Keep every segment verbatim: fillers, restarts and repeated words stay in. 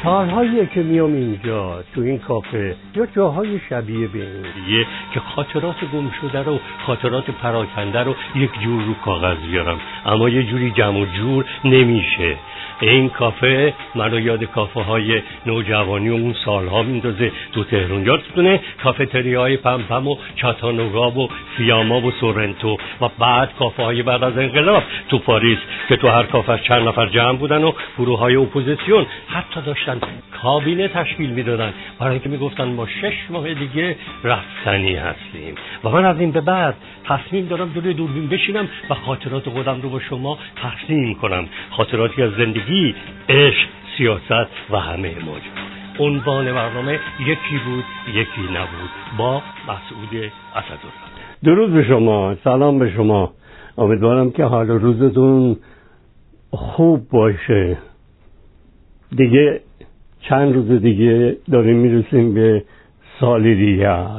سالهاییه که میام اینجا تو این کافه یا جاهای شبیه به این دیگه که خاطرات گم شده رو، خاطرات پراکنده رو یک جور رو کاغذ بیارم، اما یه جوری جمع و جور نمیشه. این کافه منو یاد کافه های نوجوانی و اون سالها میندازه تو تهران. یادتونه کافتریای پمپم و چاتانوگا و فیاما و سورنتو و بعد کافه های بعد از انقلاب تو پاریس که تو هر کافه چند نفر جمع بودن و گروه های اپوزیسیون حتی داشتن کابینه تشکیل میدادن برای اینکه میگفتن ما شش ماه دیگه رفتنی هستیم. و من از این به بعد تصمیم دارم جلوی دوربین بشینم و خاطرات خودم رو با شما تقسیم کنم، خاطراتی از زندگی، عشق، سیاست و همه ماجرا. عنوان برنامه یکی بود یکی نبود با مسعود اسدالله. درود به شما، سلام به شما. امیدوارم که حال روزتون خوب باشه. دیگه چند روز دیگه داریم میرسیم به سال دیگر.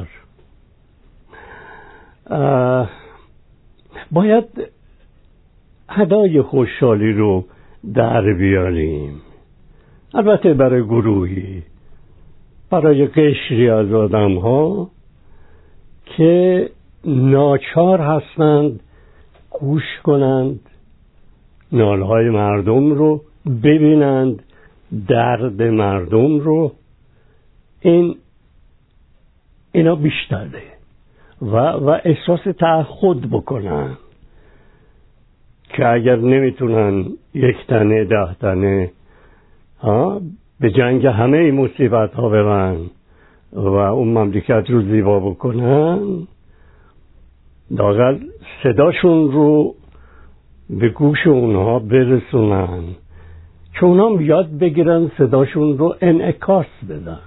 باید هدای خوشحالی رو در بیاریم، البته برای گروهی، برای قشری از آدم ها که ناچار هستند گوش کنند، نالهای مردم رو ببینند، درد مردم رو. این اینا بیشتره و, و احساس تعهد بکنن که اگر نمیتونن یک تنه ده تنه ها به جنگ همه این مصیبت ها برن و اون مملکت رو زیبا بکنن، لااقل صداشون رو به گوش اونها برسونن که اونها یاد بگیرن صداشون رو انعکاس بدن.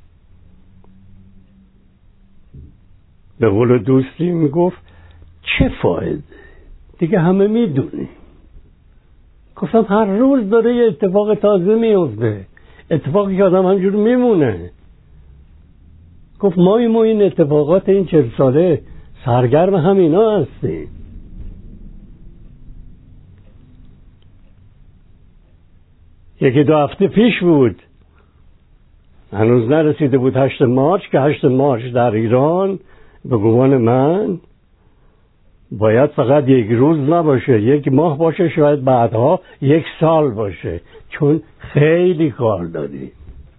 به قول دوستی میگفت چه فایده، دیگه همه میدونیم. گفتم هر روز داره یه اتفاق تازه میفته، اتفاقی که آدم همجور میمونه. گفت ما این اتفاقات این چهل ساله سرگرم همینا هستیم. یکی دو هفته پیش بود، هنوز نرسیده بود هشت مارچ، که هشت مارچ در ایران به گمان من باید فقط یک روز نباشه، یک ماه باشه، شاید بعدها یک سال باشه، چون خیلی کار داریم.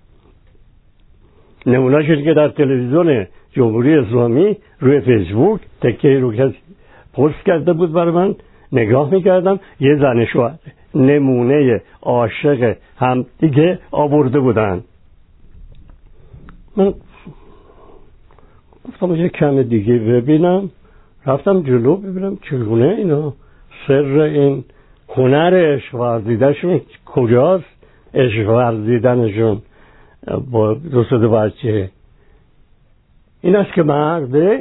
نمونه شد که در تلویزیون جمهوری اسلامی روی فیسبوک تکه رو کسی پست کرده بود برای من، نگاه میکردم، یه زن شوهر نمونه عاشق هم دیگه آورده بودن. من گفتم یه کم دیگه ببینم، رفتم جلو ببینم چگونه اینا سر این هنر عشق ورزیدنشون کجاست، عشق ورزیدنشون با دوست دو بچه. این است که مرده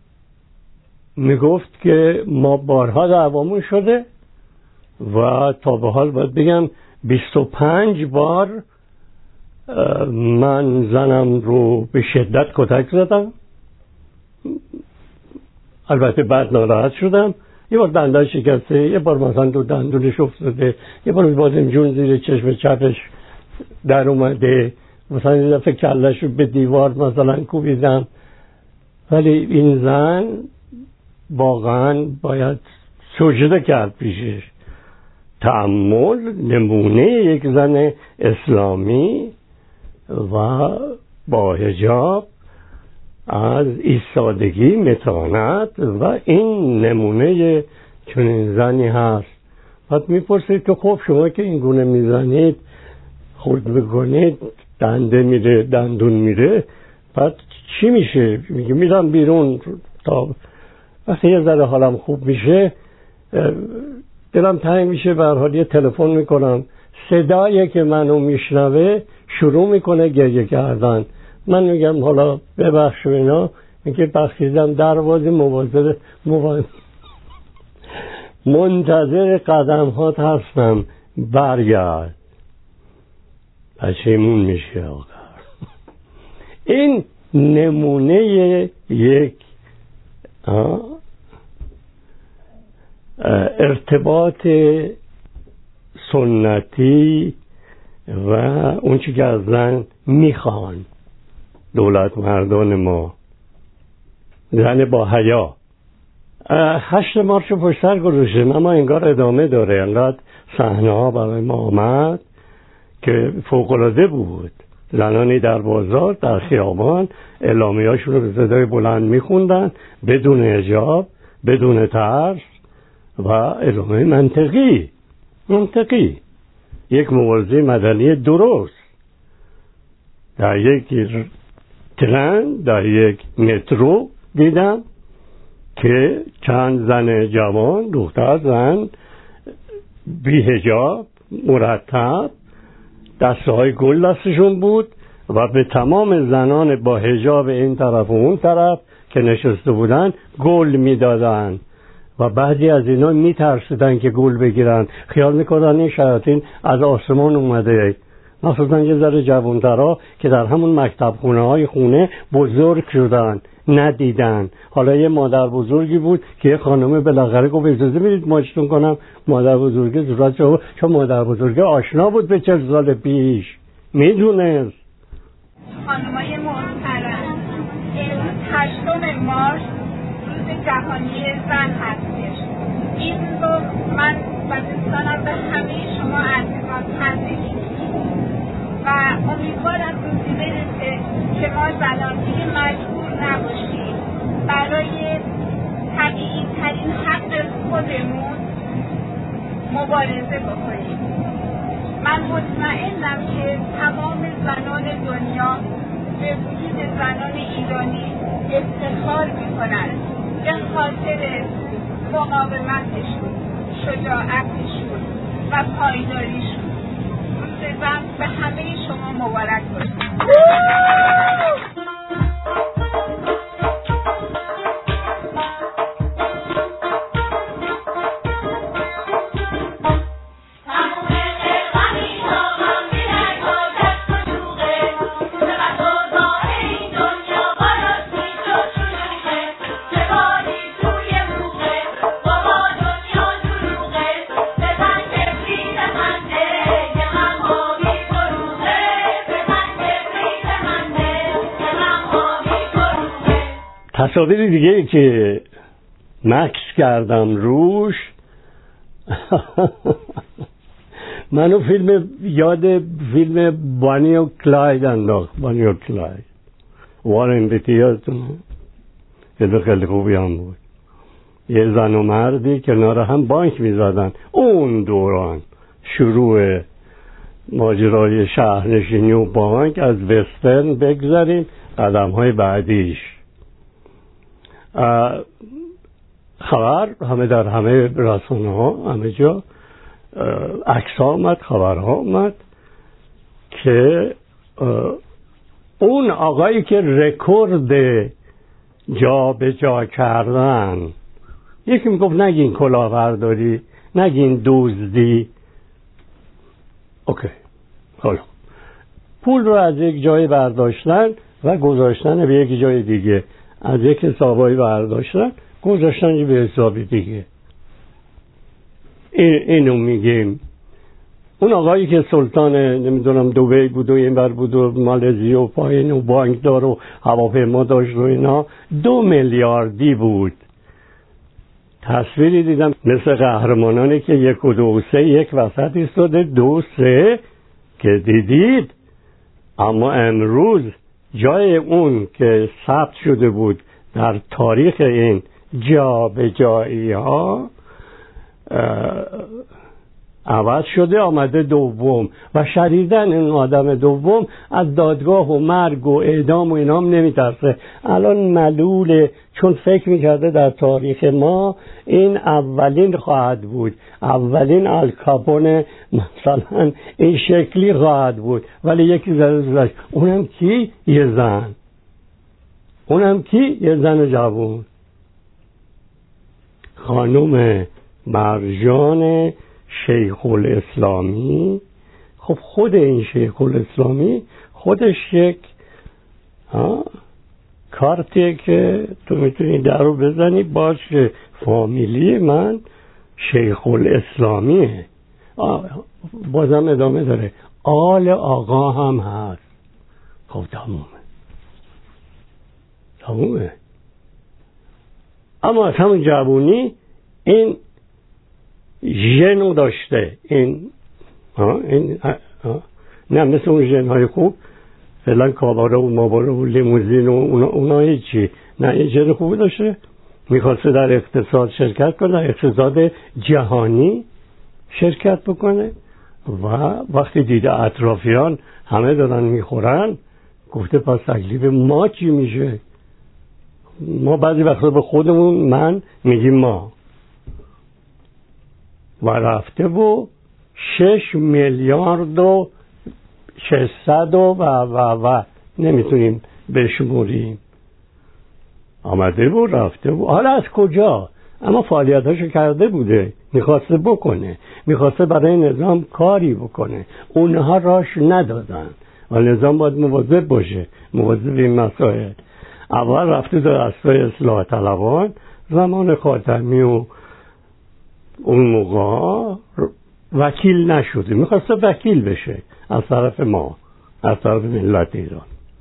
میگفت که ما بارها دعوامون شده و تا به حال باید بگم بیست و پنج بار من زنم رو به شدت کتک زدم. البته بعد ناراحت شدم، یه بار دندان شکسته، یه بار مثلا دو دندونش افتاده، یه بار بازم جون زیر چشم چپش در اومده، مثلا یه دفعه کلش رو به دیوار مثلا کوبیدم. ولی این زن واقعا باید سجده کرد پیشش. تأمل، نمونه یک زن اسلامی و با حجاب، از ایستادگی، متانت، و این نمونه چنین زنی هست. بعد میپرسید که خب شما که این گونه میزنید، خورد بکنید، دنده میره، دندون میره، بعد چی میشه؟ میگه میرم بیرون تا وقتی یه ذره حالم خوب میشه، دلم تنگ میشه، به هر حال یه تلفن میکنم، صدایی که منو میشنوه شروع میکنه گریه کردن. من میگم حالا ببخش اینا، میگه بخشیدم دروازه مواظب مواظب منتظر قدم هات هستم، برگرد. پشیمون میشه آخر. این نمونه یک ارتباط سنتی و اون چی که از زن میخوان دولت مردان ما، زن با حیا. هشت مارچ رو پشت سر گذاشتیم، اما انگار ادامه داره. انقدر صحنه ها برای ما آمد که فوق‌العاده بود. زنانی در بازار، در خیابان اعلامیه هاشون رو به صدای بلند میخوندن بدون حجاب، بدون ترس و اعلامیه منطقی منطقی یک مبارزه مدنی درست. در یک ترن، در یک مترو دیدم که چند زن جوان، دختر زن بی حجاب مرتب دسته های گل دستشون بود و به تمام زنان با حجاب این طرف و اون طرف که نشسته بودن گل میدادن و بعضی از اینا میترسیدن که گل بگیرن، خیال میکردن این شیاطین از آسمان اومده. مثلا یه ذره جوانترها که در همون مکتب خونه های خونه بزرگ شدن ندیدن. حالا یه مادر بزرگی بود که یه خانمه بالاخره گفت اجازه میدید ماچتون کنم. مادر بزرگی زورت شد، چون مادر بزرگی آشنا بود به چل سال پیش، میدونست. خانمای محترم، امروز هشتم مارس روز جهانی زن هستش. این رو من و دوستانم به همه شما عزیزان تبریک میگیم و امیدوارم روزی برسه که ما زنان دیگه مجبور نباشیم برای طبیعی ترین حق خودمون مبارزه بکنیم. من مطمئنم که تمام زنان دنیا به وجود زنان ایرانی افتخار میکنن به خاطر مقاومتشون، شجاعتشون و پایداریشون. روز زن به همه شما مبارک باشه. تصاویر دیگه که مکس کردم روش منو فیلم یاد فیلم بانی و کلاید انداخت. بانی و کلاید وارن بیتی یادتونه؟ فیلم خیلی خوبی هم بود. یه زن و مردی کنار هم بانک میزدن. اون دوران شروع ماجرای شهرنشینی و بانک. از وسترن بگذاریم قدم های بعدیش. خبر همه در همه رسانه ها، همه جا عکس ها آمد، خبر ها آمد که اون آقایی که رکورد جا به جا کردن، یکی میگفت نگین کلاهبرداری، نگین دزدی، اوکی، حالا پول رو از یک جای برداشتن و گذاشتن به یک جای دیگه، از یک حسابایی برداشتن گذاشتن به حساب دیگه. این اینو میگیم. اون آقایی که سلطان نمیدونم دبی بود و این بر بود و مالزی و پایین و بانکدار و هواپیما داشت و اینا، دو میلیاردی بود. تصویری دیدم مثل قهرمانانی که یک و دو و سه یک وسط ایستاده، دو سه که دیدید. اما امروز جای اون که ثبت شده بود در تاریخ این جا به جایی ها عوض شده، آمده دوم و شدیداً این آدم دوم از دادگاه و مرگ و اعدام و اینام نمیترسه. الان ملوله، چون فکر میکرده در تاریخ ما این اولین خواهد بود، اولین الکاپونه مثلا این شکلی خواهد بود. ولی یکی زده اونم کی؟ یه زن. اونم کی؟ یه زن جوان. خانم مرجان شیخ الاسلامی. خب خود این شیخ الاسلامی خودش یک کارتیه که تو میتونی در رو بزنی باشه فامیلی من شیخ الاسلامیه. بازم ادامه داره. آل آقا هم هست. خب تمومه تمومه اما از همون جوونی این ژنو داشته، این ها این ها. نه مثل اون ژن‌های خوب فعلا کاباره و ماباره و لیموزین و اونا, اونا هیچی نه، این ژن خوب داشته، میخواسته در اقتصاد شرکت کنه، در اقتصاد جهانی شرکت بکنه و وقتی دیده اطرافیان همه دارن میخورن گفته پس تکلیف ما چی میشه؟ ما بعضی وقتا به خودمون من میگیم ما، و رفته و شش میلیارد و ششصد و و و و نمیتونیم بشموریم آمده و رفته و حالا از کجا؟ اما فعالیتاشو کرده بوده، میخواسته بکنه، میخواسته برای نظام کاری بکنه، اونها راش ندادن و نظام باید مواظب باشه، مواظب این مسائل. اول رفته در دستای اصلاح طلبان زمان خاتمی و اون موقع وکیل نشده، میخواسته وکیل بشه از طرف ما، از طرف ملت ایران.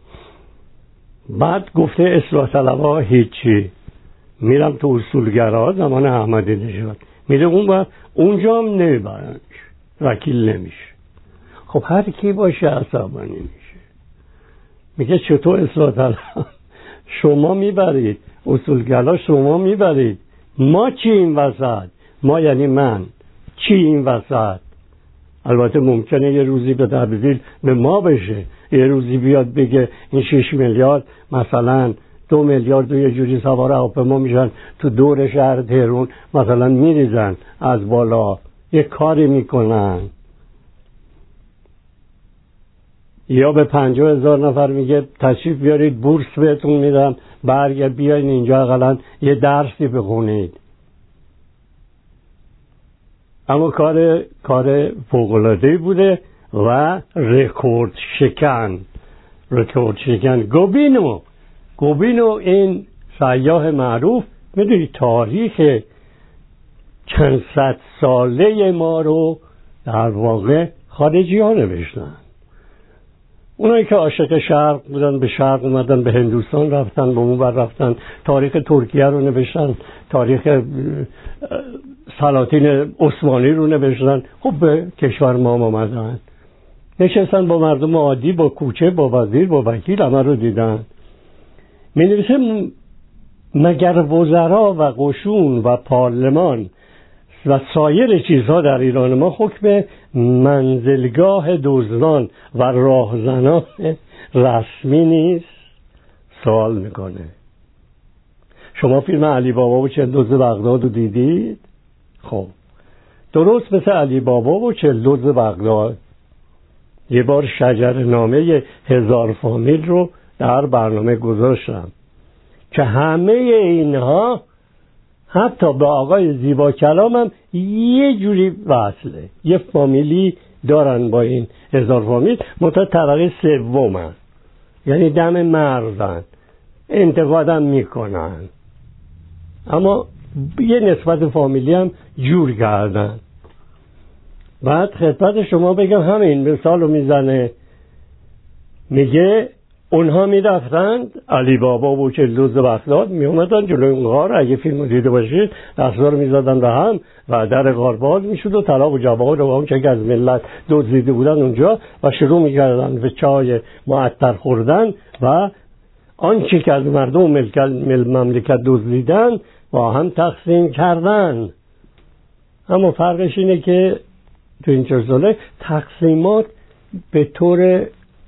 بعد گفته اصلاح طلبها هیچی، میرم تو اصولگرا زمان احمدی نژاد، میره اون وقت اونجا هم نمیبرنش، وکیل نمیشه. خب هر کی باشه عصبانی میشه، میگه چطور اصلاح طلب شما میبرید، اصولگرا شما میبرید، ما چی این وسط؟ ما یعنی من چی این وسط؟ البته ممکنه یه روزی به تبدیل به ما بشه، یه روزی بیاد بگه این شش میلیارد مثلا دو میلیارد و یه جوری سوار هواپیما میشن تو دور شهر تهران مثلا میریزن از بالا، یه کاری میکنن. یا به پنجاه هزار نفر میگه تشریف بیارید بورس بهتون میدم، برگرد بیاین اینجا اقلا یه درسی بخونید. اما کار کار فوق‌العاده‌ای بوده و رکورد شکن رکورد شکن گوبینو گوبینو این سیاح معروف، میدونی تاریخ چند صد ساله ما رو در واقع خارجی ها نوشتن. اونایی که عاشق شرق بودن به شرق اومدن، به هندوستان رفتن، به اون بر رفتن، تاریخ ترکیه رو نوشتن، تاریخ سلاطین عثمانی رو نوشتن. خب به کشور ما اومدن، نشستن با مردم عادی، با کوچه، با وزیر، با وکیل، همه رو دیدن. می نویسه مگر وزرا و قشون و پارلمان و سایر چیزها در ایران ما حکم منزلگاه دزدان و راهزنان رسمی نیست؟ سوال میکنه. شما فیلم علی بابا و چهل دزد بغداد رو دیدید؟ خب درست مثل علی بابا و چهل دزد بغداد یه بار شجرنامه هزار فامیل رو در برنامه گذاشتم که همه اینها حتی به آقای زیبا کلام هم یه جوری وصله، یه فامیلی دارن با این هزار فامیل، متا طبقه سومن، یعنی دم مردن، انتقادم میکنن، اما یه نسبت فامیلی هم جور کردن. بعد خدمت شما بگم همین مثال رو میزنه، میگه اونها میرفتند علی بابا و چهل دزد بغداد میومدن جلوی اون غار، اگه فیلم دیده باشید دست‌ها رو میزدن به هم و در غار باز میشد و طلا و جواهر و اون که از ملت دزدیده بودن اونجا و شروع میکردن به چای معطر خوردن و آنچه که از مردم مملکت دزدیدن با هم تقسیم کردن. اما فرقش اینه که تو این چهار ساله تقسیمات به طور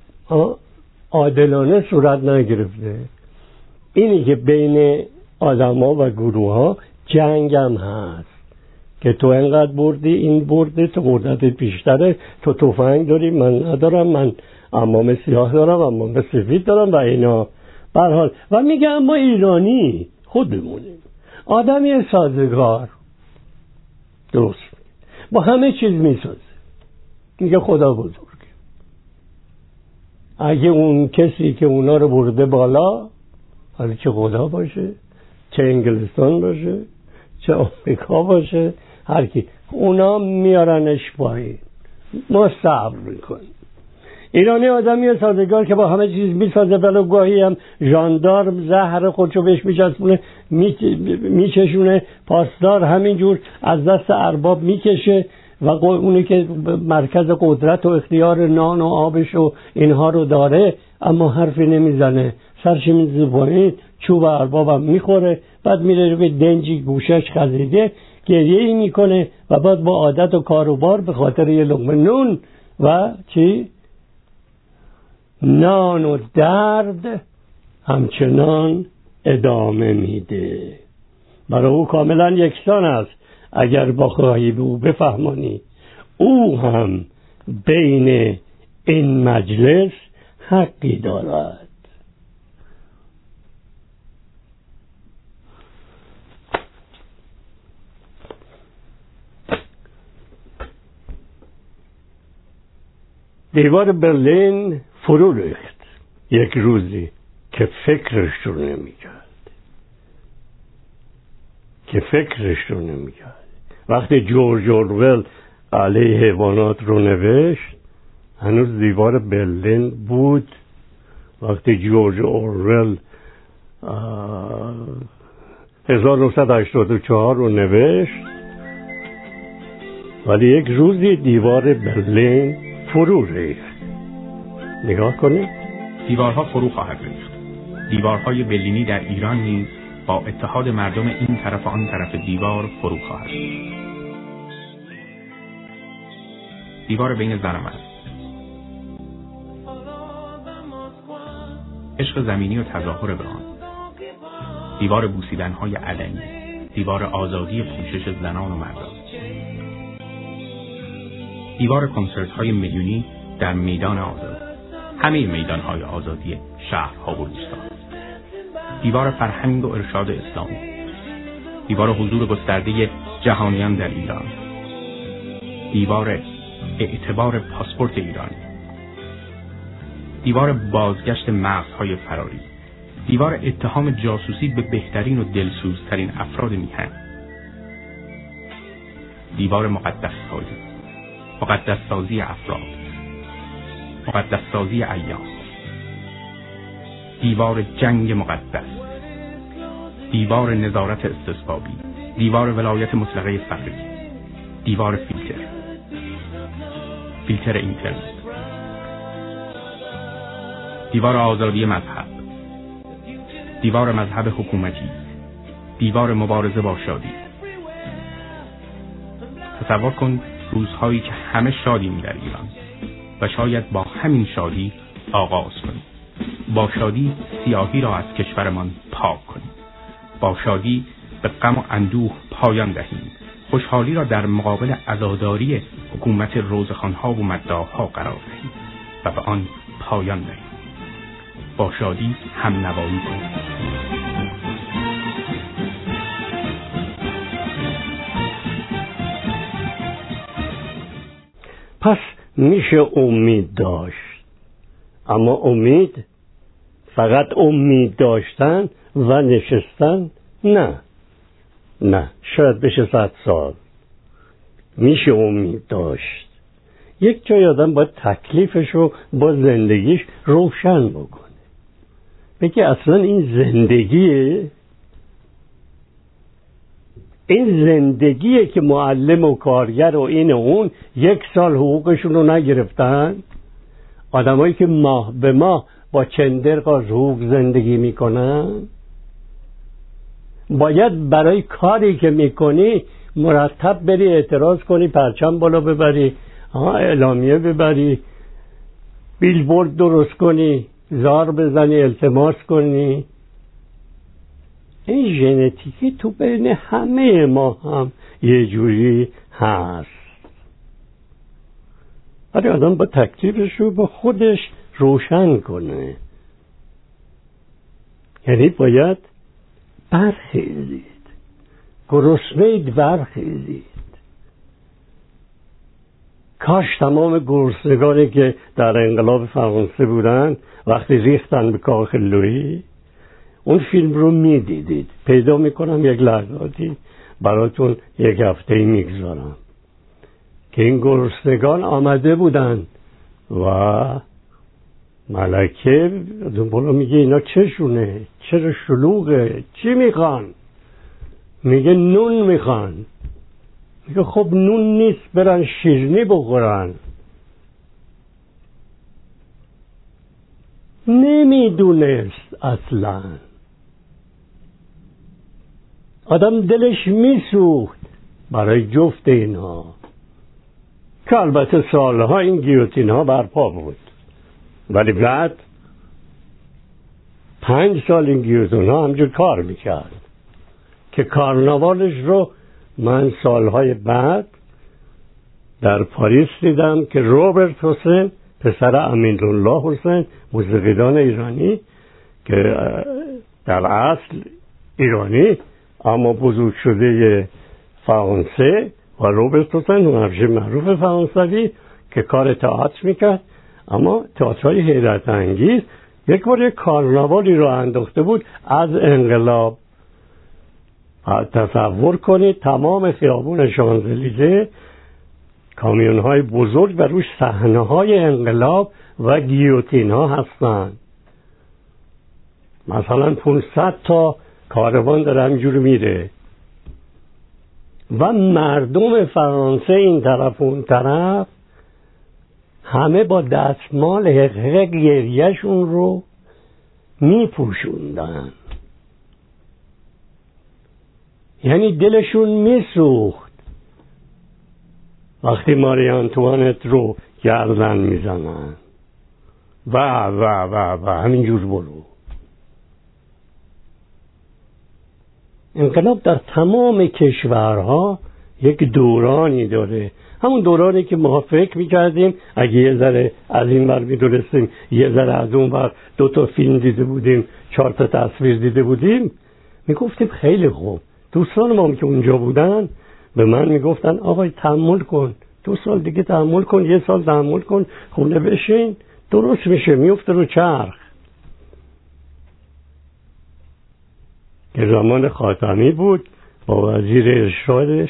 عادلانه صورت نگرفته. اینی که بین آدم ها و گروه ها جنگ هم هست که تو انقدر بردی، این برده، تو بردت بیشتره، تو تفنگ داری من ندارم، من عمام سیاه دارم، عمام سفید دارم و اینا. به هر حال و میگه اما ایرانی خودمونیم، آدمی سازگار، درست با همه چیز میسازه. میگه خدا بزرگ، اگه اون کسی که اونا رو برده بالا، حالا چه خدا باشه، چه انگلستان باشه، چه آمریکا باشه، هر کی، اونا میارنش پایین، ما صبر میکنیم. ایرانی آدمی سازگار که با همه چیز میسازه، ولو گاهی هم ژاندارم زهر خودشو بهش میچسبونه میچشونه، پاسدار همینجور از دست ارباب میکشه و اونی که مرکز قدرت و اختیار نان و آبش و اینها رو داره اما حرفی نمیزنه، سرش میزه پایین، چوب اربابم میخوره، بعد میره به دنجی گوشش خزیده گریه ای میکنه و بعد با عادت و کار و بار به خاطر یه لقمه نون و چی؟ نان و درد همچنان ادامه میده. برای او کاملا یکسان است. اگر بخواهی به او بفهمانی او هم بین این مجلس حقی دارد. دیوار برلین فرو ریخت یک روزی که فکرش رو نمی‌کرد که فکرش رو نمی‌کرد. وقتی جورج اورول علیه حیوانات رو نوشت هنوز دیوار برلین بود. وقتی جورج اورول هزار و نهصد و هشتاد و چهار رو نوشت، ولی یک روزی دیوار برلین فرو ریخت. نگاه کنید، دیوارها فرو خواهد ریخت. دیوارهای برلینی در ایران نیز با اتحاد مردم این طرف و آن طرف دیوار فرو خواهد ریخت. دیوار بین زن و مرد، عشق زمینی و تظاهر به آن، دیوار بوسیدن‌های علنی، دیوار آزادی پوشش زنان و مردان، دیوار کنسرت‌های میلیونی در میدان آزاد، همه میدان‌های آزادی شهرها و روستا، دیوار فرهنگ و ارشاد اسلامی، دیوار حضور گسترده جهانیان در ایران، دیوار اعتبار پاسپورت ایرانی، دیوار بازگشت مغزهای فراری، دیوار اتهام جاسوسی به بهترین و دلسوزترین افراد میهن، دیوار مقدس سازی، مقدس سازی افراد، مقدس سازی ایام، دیوار جنگ مقدس، دیوار نظارت استصوابی، دیوار ولایت مطلقه فقری، دیوار فیلتر، فیلتر اینترنت، دیوار آزادی مذهب، دیوار مذهب حکومتی، دیوار مبارزه با شادی. تصور کن روزهایی که همه شادیم در ایران و شاید با همین شادی آغاز کنیم، با شادی سیاهی را از کشورمان پاک کنیم، با شادی به غم و اندوه پایان دهیم، خوشحالی را در مقابل عزاداری حکومت روزخوان‌ها و مداح‌ها قرار دهیم و به آن پایان دهیم، با شادی هم نوایی کنیم. پس میشه امید داشت، اما امید فقط امید داشتن و نشستن نه نه شاید بشه صد سال. میشه امید داشت. یک جای آدم باید تکلیفشو با زندگیش روشن بکنه، بگه اصلا این زندگیه، این زندگیه که معلم و کارگر و این و اون یک سال حقوقشون رو نگرفتن. آدمایی که ماه به ماه با چندرق از حقوق زندگی میکنن باید برای کاری که میکنی مرتب بری اعتراض کنی، پرچم بالا ببری، اعلامیه ببری، بیلبورد درست کنی، زار بزنی، التماس کنی. این ژنتیکی تو بین همه ما هم یه جوری هست. ولی آدم با تکلیفش رو با خودش روشن کنه. یعنی باید برخیزید، گرسنه‌اید برخیزید. کاش تمام گرسنگانی که در انقلاب فرانسه بودن وقتی ریختن به کاخ لویی اون فیلم رو میدیدید. پیدا میکنم یک لحظاتی براتون یک هفته میگذارم که این گرسنگان آمده بودن و ملکه دنبالا میگه اینا چشونه، چرا شلوغه، چی میخوان؟ میگه نون میخوان. میگه خب نون نیست، برن شیرینی بخورن. نمیدونست اصلا. آدم دلش میسوخت برای جفت اینها که البته سالها این گیوتین ها برپا بود، ولی بعد پنج سال این گیوتین ها همجور کار میکرد که کارناوالش رو من سالهای بعد در پاریس دیدم که روبرت حسین پسر امین‌الله حسین موسیقیدان ایرانی که در اصل ایرانی اما بزرگ شده فرانسه و روبرت حسین هنرپیشه معروف فرانسوی که کار تئاتر میکرد، اما تئاترهای حیرت انگیز. یک بار یک کارناوالی رو انداخته بود از انقلاب. تصور کنید تمام خیابون شانزلیزه کامیون های بزرگ و روش صحنه های انقلاب و گیوتین ها هستن. مثلا پانصد تا کاروان داره همینجور میره و مردم فرانسه این طرف اون طرف همه با دستمال حقیق گریهشون رو میپوشوندن، یعنی دلشون میسوخت وقتی ماری آنتوانت رو گردن میزنن و و و و همینجور برو. انقلاب در تمام کشورها یک دورانی داره، همون دورانی که ما فکر میکردیم اگه یه ذره از این ور میدونستیم، یه ذره از اون ور دو تا فیلم دیده بودیم، چهار تا تصویر دیده بودیم، میگفتیم خیلی خوب. دوستان ما که اونجا بودن به من میگفتن آقای تحمل کن، دو سال دیگه تحمل کن، یه سال تحمل کن، خونه بشین، درست میشه، میفته رو چرخ. که زمان خاتمی بود با وزیر ارشادش.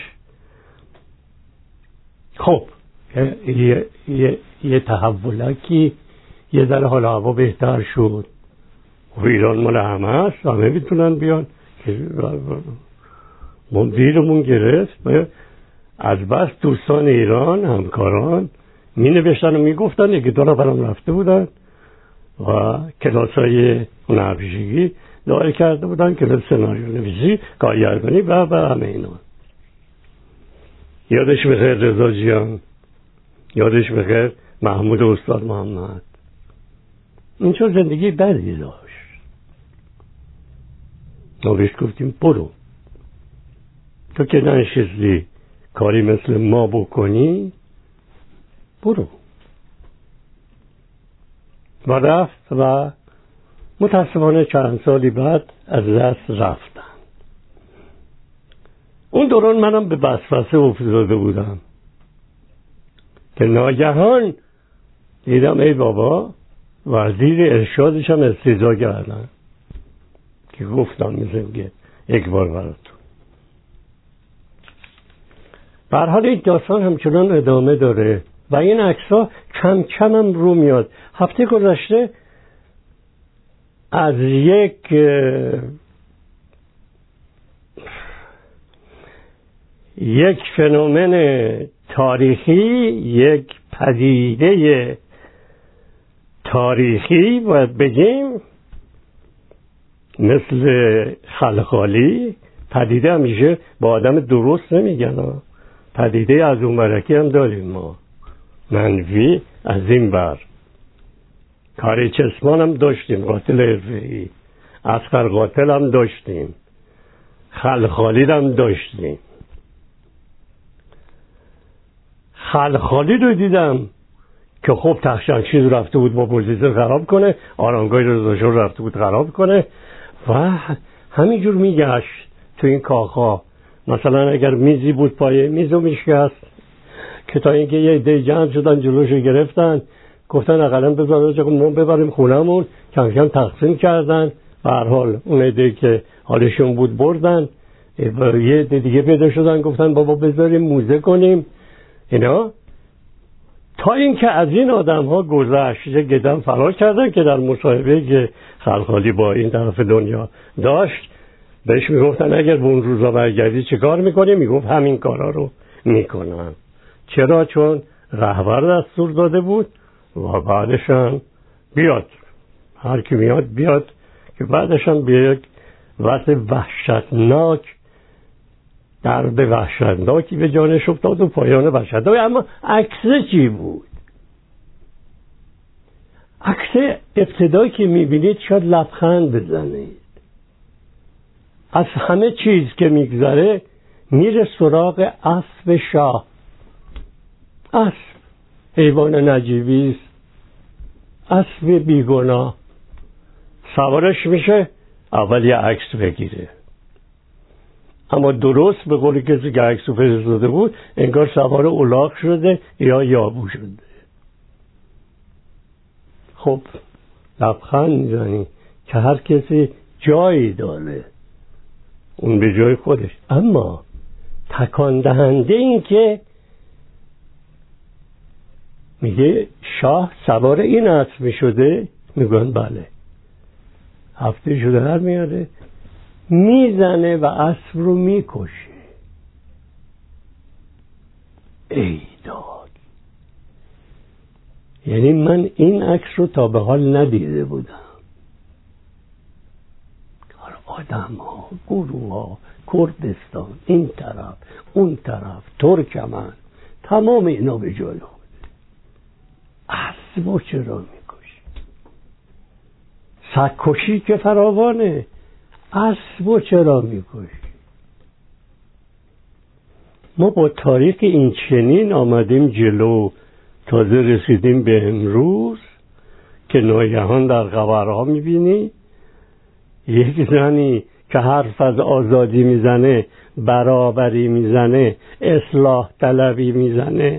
خب یه, یه, یه تحولکی یه ذره حال هوا بهتر شد و ایران مال همه هست، همه میتونن بیان. ما دیرمون گرفت، از بس دوستان ایران همکاران می نوشتن و می گفتن، یکی دو نفرم رفته بودن و کلاس های هنرپیشگی داره کرده بودن، کلاس سناریو نویسی، کارگردانی و و همه اینا. یادش بخیر رضا جیان، یادش بخیر محمود استاد محمد. این چون زندگی بدی داشت، ما بهش گفتیم برو، تو که ننشستی کاری مثل ما بکنی، برو. و رفت و متاسفانه چند سالی بعد از دست رفتن. اون دوران منم به وسوسه افتاده بودم که ناگهان دیدم ای بابا وزیر ارشادش هم استیضا کردن که گفتم مثل که یک بار براتون. به هر حال این داستان همچنان ادامه داره و این عکس‌ها کم کم هم رو میاد. هفته گذشته از یک یک فنومن تاریخی، یک پدیده تاریخی باید بگیم مثل خلخالی، پدیده همیشه با آدم درست نمیگن، پدیده از اون برکی هم داریم ما، منفی از این بر. کاری چسمان هم داشتیم، قاتل حرفه‌ای، اصغر قاتل هم داشتیم، خلخالی هم داشتیم. خلخالی رو دیدم که خب تخشنشید رفته بود با پوزیسیون خراب کنه، آرامگاه رضاشاه رفته بود خراب کنه و همینجور میگشت تو این کاخا. مثلا اگر میزی بود پایه میزو میشکست که تا اینکه یه عده جمع شدن جلوشو گرفتن، گفتن اقلا بذار ما ببریم خونمون، کم کم تقسیم کردن. به هر حال اون عده که حالشون بود بردن، یه عده دیگه پیدا شدن گفتن بابا بذاریم موزه کنیم. اینا تا اینکه از این آدم ها گذشت یک گدم فرار کردن که در مصاحبه که خلخالی با این طرف دنیا داشت بهش میگفتن اگر به اون روزا برگردی چه کار میکنی؟ میگفت همین کارا رو میکنن. چرا؟ چون رهبر دستور داده بود و بعدشان بیاد، هر کی میاد بیاد، که بعدشان بیاد وضع وحشتناک، درد وحشتناکی به جانش افتاد و پایان وحشتناک. اما عکس چی بود؟ عکس ابتدایی که میبینید شاید لبخند بزنید. از همه چیز که میگذره میره سراغ اسب شاه. اسب حیوان نجیبی است، اسب بیگناه. سوارش میشه، اول یه عکس بگیره، اما درست به قول کسی که عکس رو فرستاده بود انگار سوار الاغ شده یا یابو شده. خب لبخند میزنی که هر کسی جایی داره، اون به جای خودش. اما تکان دهنده این که میگه شاه سوار این اسب میشده، میگن بله، هفته شده هر میاره، میزنه و اسب رو میکشه. ای داد! یعنی من این عکس رو تا به حال ندیده بودم. آدم ها، گروه ها، کردستان، این طرف، اون طرف، ترکمن، تمام اینا به جای خود. اسب رو چرا میکشی؟ سگ‌کشی که فراوانه، اسب رو چرا میکشی؟ ما با تاریخ این چنین آمدیم جلو، تازه رسیدیم به امروز که ناگهان در خبرها میبینی یک زنی که حرف از آزادی میزنه، برابری میزنه، اصلاح طلبی میزنه،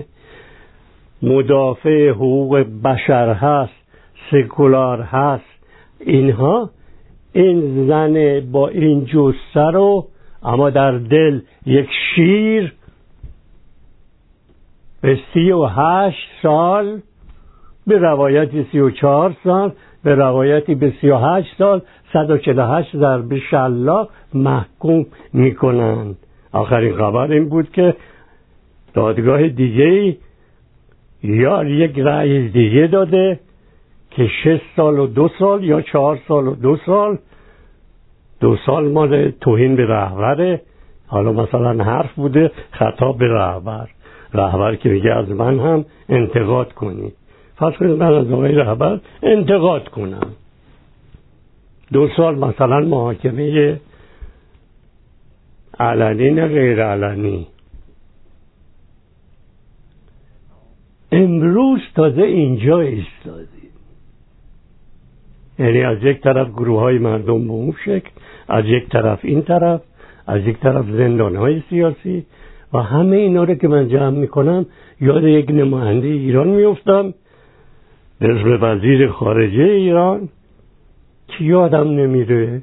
مدافع حقوق بشر هست، سکولار هست، اینها، این زن با این جثه رو اما در دل یک شیر به سی و هشت سال، به روایتی سی و چهار سال، به روایتی به سی و هشت سال، صد و چهل و هشت ضرب شلاق محکوم میکنند. آخرین خبر این بود که دادگاه دیگه یا یک رأی دیگه داده که شش سال و دو سال یا چهار سال و دو سال، دو سال مال توهین به رهبره. حالا مثلا حرف بوده خطاب به رهبر، رهبر که میگه از من هم انتقاد کنی، پس من از آقای رهبر انتقاد کنم. دو سال مثلا محاکمه علنی نه غیر علنی. امروز تازه اینجا ایستادیم، یعنی از یک طرف گروه های مردم به اون شکل، از یک طرف این طرف، از یک طرف زندان های سیاسی و همه اینا رو که من جمع میکنم یاد یک نماینده ایران میفتم به اسم وزیر خارجه ایران که یادم نمیره،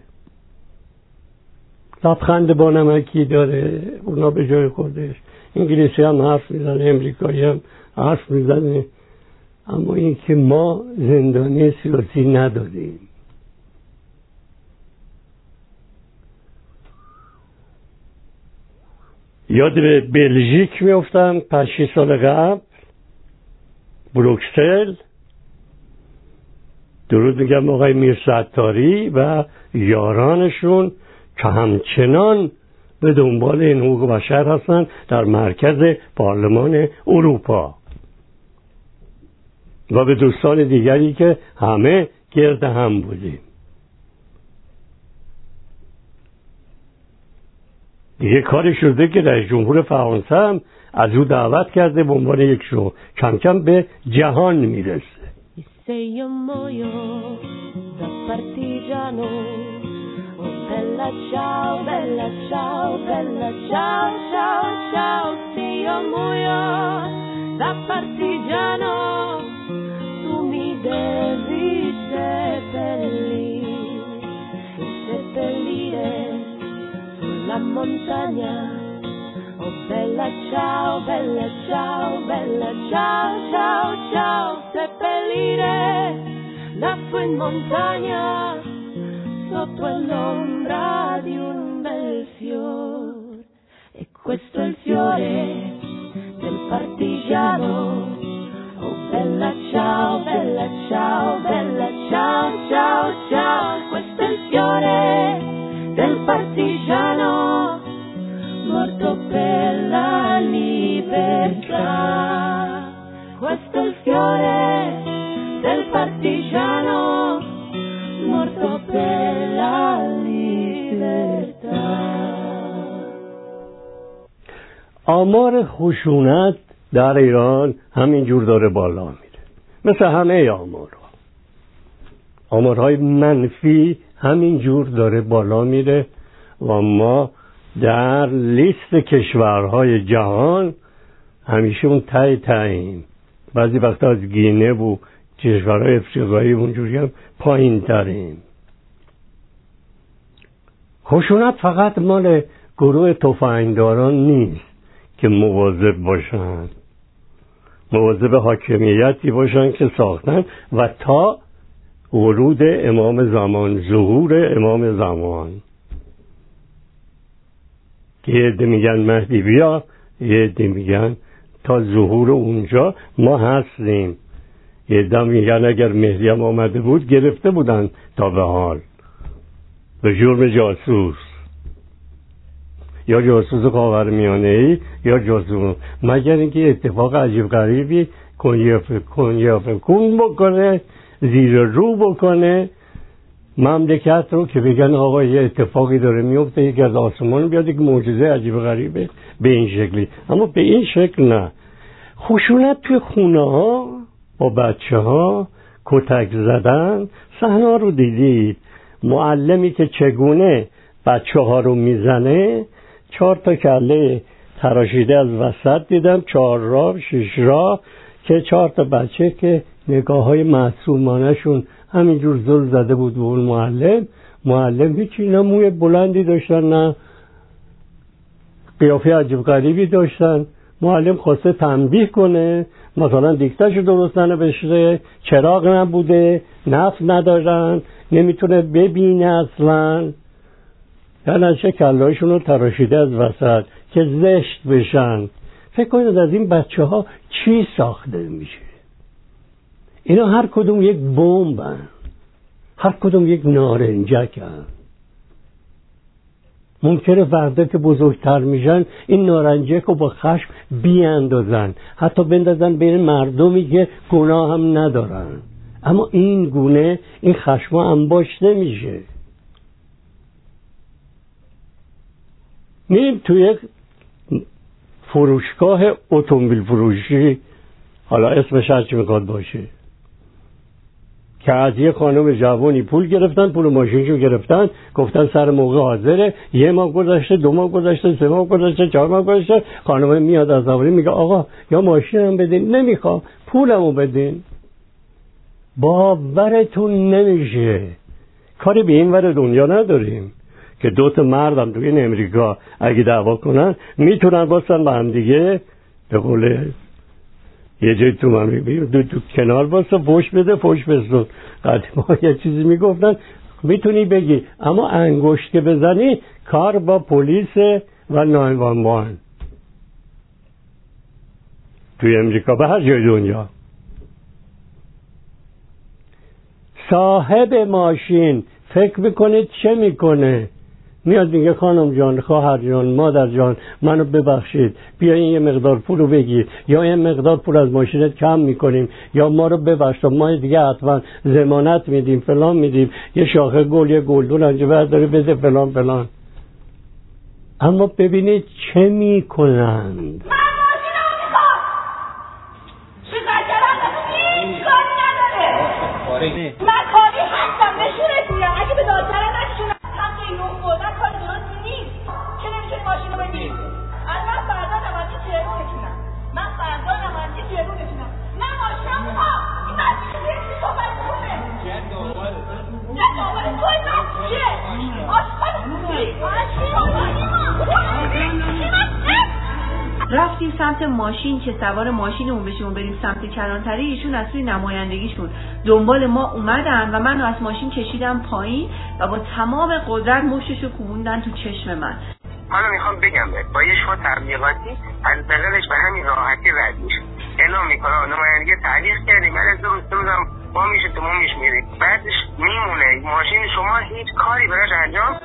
لبخند با نمکی داره، اونا به جای خودش، انگلیسی هم حرف میزنه، امریکایی هم حرف میزنه، اما این که ما زندانی سیاسی نداریم. یاد به بلژیک میفتم پنج شش سال قبل، بروکسل، درود میگم آقای میرستاری و یارانشون که همچنان به دنبال این حقوق بشر هستن در مرکز پارلمان اروپا و به دوستان دیگری که همه گرد هم بودیم. دیگه کاری شده که رئیس جمهور فرانسه هم از او دعوت کرده به عنوان یک شو، کم کم به جهان میرسه. Se io muoio da partigiano, oh bella ciao, bella ciao, bella ciao, ciao, ciao. Se io muoio da partigiano, tu mi devi seppellire, seppellire sulla montagna, Oh bella ciao, bella ciao, bella ciao, ciao, ciao, seppellire lassù in montagna sotto l'ombra di un bel fiore. E questo è il fiore del partigiano. Oh bella ciao, bella ciao, bella ciao, ciao, ciao, questo è il fiore del partigiano morto per la libertà. Questo è il fiore del partigiano morto per la libertà. آمار خشونت در ایران همینجور داره بالا میره، مثل همه آمارها. آمارهای منفی همینجور داره بالا میره و ما در لیست کشورهای جهان همیشه اون تای تاییم. بعضی وقتا از گینه و کشورهای افریقایی اونجوری هم پایین تریم. خشونت فقط مال گروه تفنگداران نیست که مواظب باشن، مواظب حاکمیتی باشن که ساختن و تا ورود امام زمان، ظهور امام زمان، که یه عده میگن مهدی بیا، یه عده میگن تا ظهور اونجا ما هستیم، یه عده میگن اگر مهدی هم آمده بود گرفته بودن تا به حال به جرم جاسوس، یا جاسوس خاورمیانه‌ای یا جاسوس، مگر اینکه اتفاق عجیب غریبی کنیافه کنیافه کن بکنه، زیر رو بکنه مملکت رو، که بگن آقا یه اتفاقی داره میفته، یکی از آسمان بیاد، یک معجزه عجیب غریبه به این شکلی. اما به این شکل نه. خشونت توی خونه ها با بچه ها، کتک زدن، صحنه رو دیدید، معلمی که چگونه بچه ها رو میزنه، چهار تا کله تراشیده از وسط دیدم، چهار راه شش راه، که چهار تا بچه که نگاه های معصومانه شون همینجور زل زده بود به اون معلم. معلم هیچی، نه موی بلندی داشتن نه قیافه عجیب غریبی داشتن. معلم خواسته تنبیه کنه، مثلا دیکته‌شو درست ننوشته، چراغ نبوده، نفت ندارن، نمیتونه ببینه اصلا، یعنی چه کله‌هاشون رو تراشیده از وسط که زشت بشن. فکر کنید از این بچه ها چی ساخته میشه؟ اینا هر کدوم یک بمبن، هر کدوم یک نارنجکن. ممکنه فردا که بزرگتر میشن این نارنجک رو با خشم بیاندازن، حتی بندازن بین مردمی که گناه هم ندارن، اما این گونه این خشم انباشته میشه. میریم توی فروشگاه اتومبیل فروشی، حالا اسمش هرچی میخواد باشه، که از یه خانم جوانی پول گرفتن، پول ماشینشو گرفتن، گفتن سر موقع حاضره، یه ماه گذشته، دو ماه گذشته، سه ماه گذشته، چهار ماه گذشته، خانم میاد از اولی میگه آقا یا ماشینم بدین، نمیخوام، پولمو بدین. باورتون نمیشه، کاری به این ور دنیا نداریم که دو تا مردم توی این امریکا اگه دعوا کنن میتونن باستن با هم دیگه، به قول یه جای تو امریکا دو تو کنار باستا فوش بده فوش بزن. قدیما یه چیزی میگفتن میتونی بگی، اما انگشت که بزنی کار با پلیس و نایوان توی امریکا به هر جای دنیا. صاحب ماشین فکر میکنه چه میکنه؟ میاد میگه خانم جان، خواهر جان، مادر جان، منو ببخشید، بیاین یه مقدار پول رو بگیر، یا یه مقدار پول از ماشینت کم میکنیم، یا ما رو ببخش، ما دیگه حتما ضمانت میدیم، فلان میدیم، یه شاخه گل، یه گلدون انجا برداره بده، فلان فلان. اما ببینید چه میکنند. من کاری هستم، نشونت میدم، اگه به دادسرا نشونم حق اینو خوردن کار درستی نیست که نمیتونی ماشین رو بگیری. من فردا نمازی تهرون نشونم، من فردا نمازی تهرون نشونم، من ماشینم میخوام. این مسیحه یکی صحبت کنه چه دنبال چه دنبال توی من چیه؟ آشقال چی؟ آشقال چی؟ من رفتیم سمت ماشین که سوار ماشینمون بشیم و بریم سمت کلانتری. ایشون از توی نمایندگیشون دنبال ما اومدن و منو از ماشین کشیدن پایین و با تمام قدرت مشتشو کوبوندن تو چشم من. حالا میخوام بگم با یه شما تبلیغاتی از بغلش به همین راحتی رد میشه، اعلام میکنه نمایندگی تعلیق کردیم، بعد از دو روز دوزم با میشه تو ما میش میری، بعدش میمونه ماشین شما هیچ کاری براش انجام.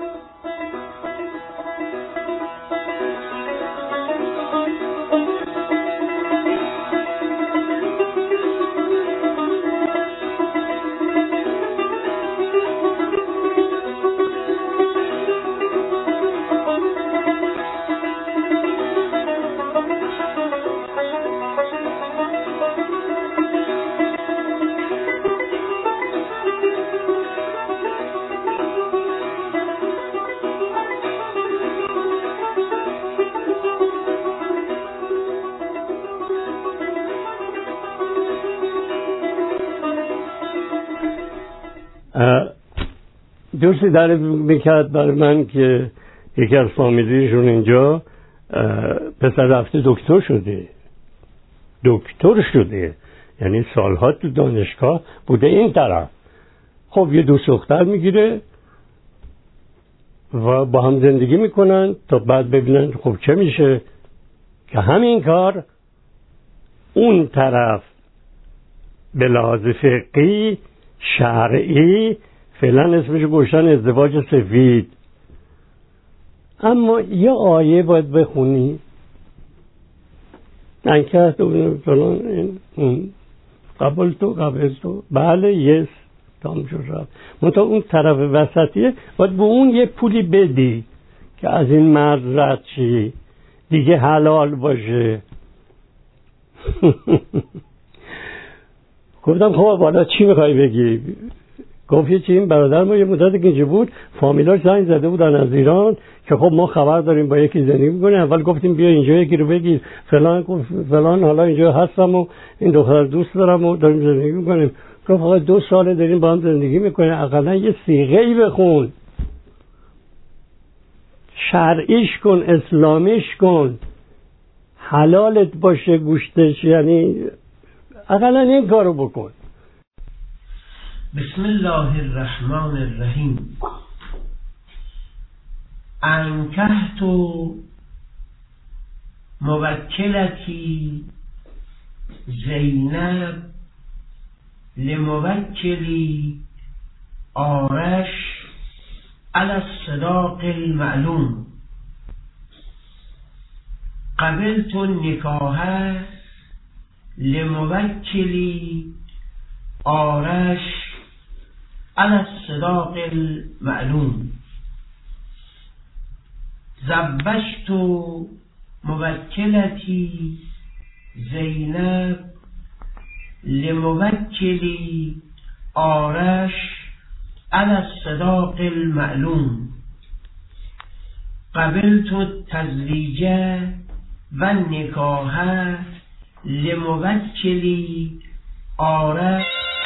دوستی تعریف میکرد برای من که یکی از فامیلیشون اینجا پسر رفته دکتر شده دکتر شده یعنی سالها تو دانشگاه بوده این طرف. خب یه دو دختر میگیره و با هم زندگی میکنن تا بعد ببینن خب چه میشه، که همین کار اون طرف به لحاظ فقهی شرعی فعلا اسمش گوشن ازدواج سفید. اما یه آیه باید بخونی انکه تو فلان این قبل تو قبل تو بله یس تام شد رفت منطقه اون طرف وسطیه باید به اون یه پولی بدی که از این مرد رد چی دیگه حلال باشه. گفتم خب بالا چی میخوای بگی؟ گفت چی این برادر ما یه مدت که اینجا بود فامیلاش زنگ زده بودن از ایران که خب ما خبر داریم با یکی زندگی میکنه. اول گفتیم بیا اینجا یکی رو بگیر فلان فلان حالا اینجا هستم و این دختر دوست دارم و داریم زندگی میکنیم. گفت آقا دو ساله داریم با هم زندگی میکنیم اقلا یه صیغه‌ای بخون شرعیش کن اسلامیش کن حلالت باشه گوشتش یعنی اقلا این کارو بکن. بسم الله الرحمن الرحیم. انکحت موکلتی زینب لموکلی آرش علی الصداق المعلوم قبلت النکاح لموکلی آرش على الصداق المعلوم زوجت موکلتی زینب لموکلی آرش على الصداق المعلوم قبلت التزویج و النکاح لموکلی آرش.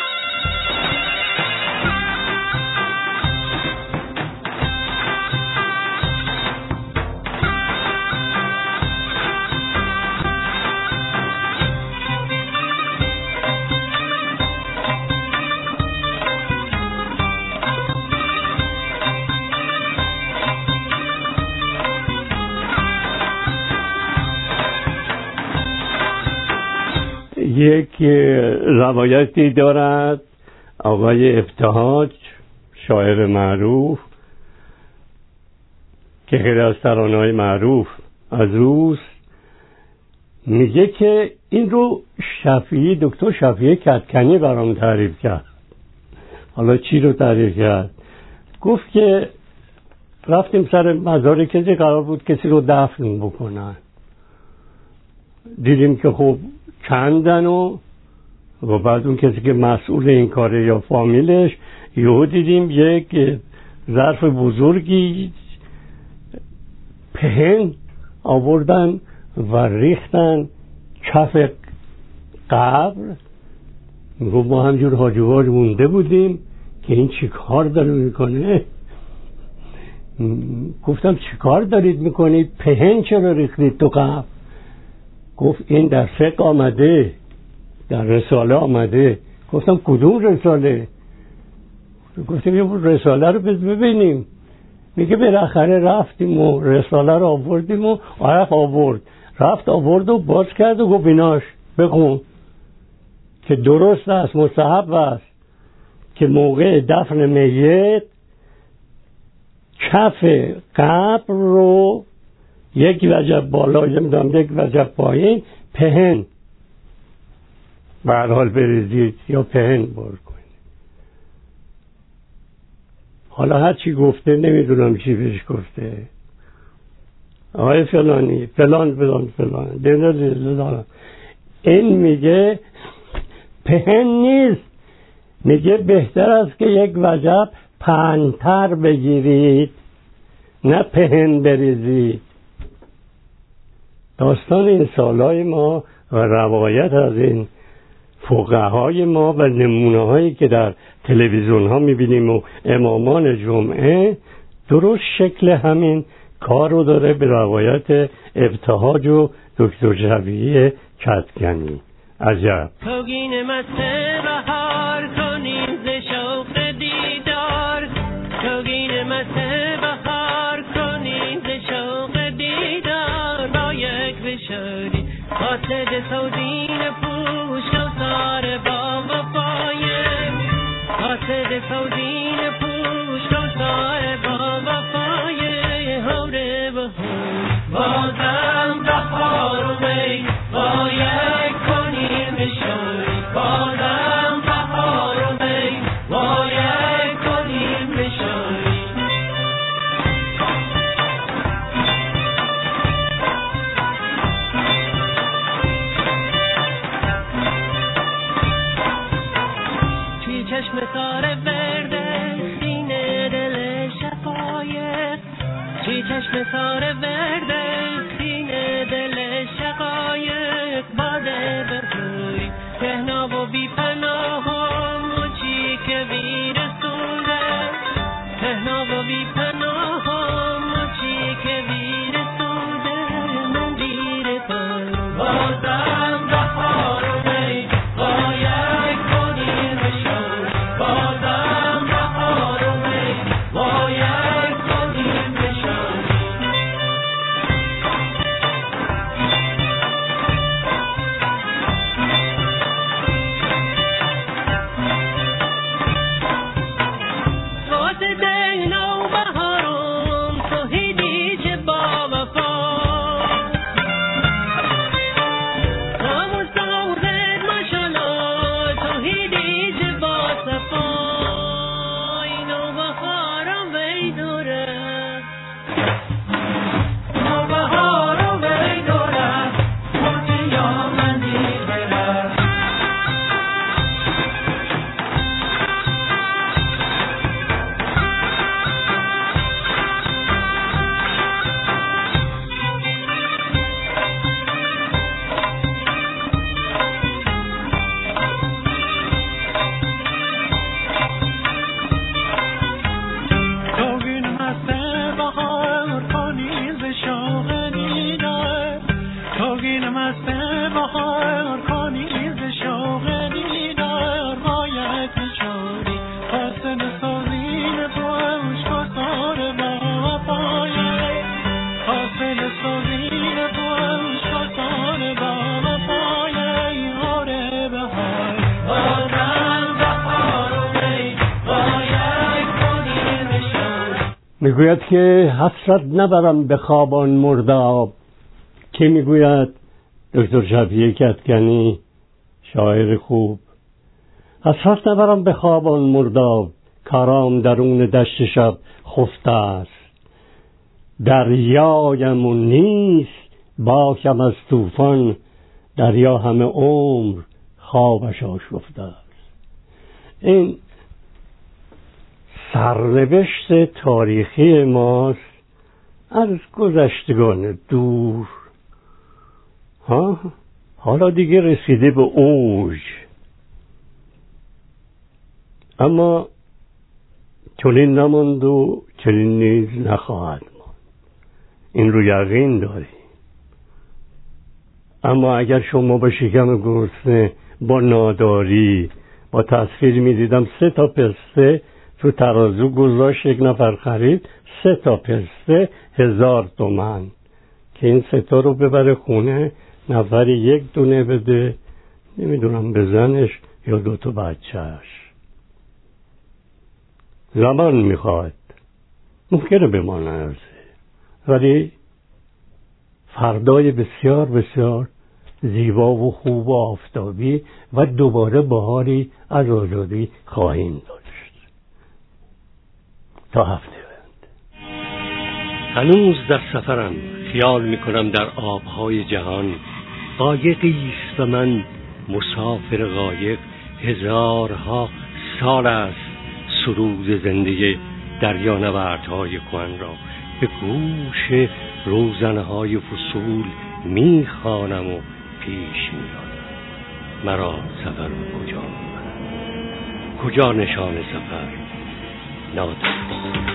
یک روایتی دارد آقای ابتهاج شاعر معروف که خیلی از ترانه‌های معروف از روز میگه که این رو شفیعی دکتر شفیعی کدکنی برام تعریف کرد. حالا چی رو تعریف کرد؟ گفت که رفتیم سر مزار کسی قرار بود کسی رو دفن بکنن، دیدیم که خب کندن و و بعد اون کسی که مسئول این کاره یا فامیلش یهو دیدیم یک ظرف بزرگی پهن آوردن و ریختن کف قبر. میگو ما همجور حاجوار مونده بودیم که این چی کار داره میکنه. گفتم چی کار دارید میکنید؟ پهن چرا ریختید تو قبر؟ گفت این در فقه آمده، در رساله آمده. گفتم کدوم رساله؟ گفتم یه رساله رو ببینیم. میگه بالاخره رفتیم و رساله رو آوردیم و عرف آورد، رفت آورد و باز کرد و گفت بیناش بخون که درست است، مستحب است که موقع دفن میت کف قبر رو یک وجب بالا نمیدونم یک وجب پایین پهن به هر حال بریزید یا پهن بار کنید. حالا هر چی گفته نمیدونم چی بهش گفته، آقای فلانی فلان فلان فلان فلان. این میگه پهن نیست، میگه بهتر است که یک وجب پهن‌تر بگیرید نه پهن بریزید. داستان این سالهای ما و روایت از این فقهای ما و نمونه هایی که در تلویزیون ها میبینیم و امامان جمعه درست شکل همین کار رو داره به روایت ابتهاج و دکتر شفیعی کدکنی. عجب. توگین مسته بهار کنیم ز شوق دیدار، توگین مسته بهار کنیم ز شوق دیدار، با یک بشاری قاصد سوزین پوش کوثر با وفایم، قاصد سوزین پوش کوثر با وفایم، هوره و هور بازم بهار و می با یک کنیم بشاری، بازم بهار و می با یک کنیم بشاری. چی چشم سار ورده سینه دل شقایق، چی چشم سار ورده سینه دل شقایق، باده بخوری پهنا و بی پناه و چی که بیرسونه، پهنا و بی پناه و چی که بیرسونه، من بیر پن بازم بهار و می با یک کنیم بشاری، بازم بهار و می با یک کنیم بشاری. میگوید که حسرت نبرم به خوابان مرداب. که میگوید؟ دکتر شفیعی کدکنی، شاعر خوب. حسرت نبرم به خوابان مرداب، کارام درون دشت شب خفته است. دریایم و نیست باکم از طوفان، دریا همه عمر خوابش آشفته است. این سرنوشت تاریخی ماست از گذشتگان دور. ها حالا دیگه رسیده به اوج، اما چنین نماند و چنین نیز نخواهد ماند. این رو یقین داری. اما اگر شما با شکم گرسنه، با ناداری، با تصویر میدیدم سه تا پسته تو ترازو گذاشت، یک نفر خرید، سه تا پسته هزار تومن، که این سه تا رو ببره خونه، نفری یک دونه بده، نمیدونم به زنش یا دو تا بچهش. زمان میخواد، ممکنه به ما نرسه، ولی فردای بسیار بسیار زیبا و خوب و آفتابی و دوباره بهاری از آزادی خواهیم داشت. تا هفته بعد. هنوز در سفرم، خیال میکنم در آبهای جهان قایقی است و من مسافر قایق. هزارها سال است سرود زنده دریانوردهای کهن را به گوش روزنهای فصول میخوانم و پیش میرانم. مرا سفر کجا میبرد؟ کجا نشان سفر؟ نادر.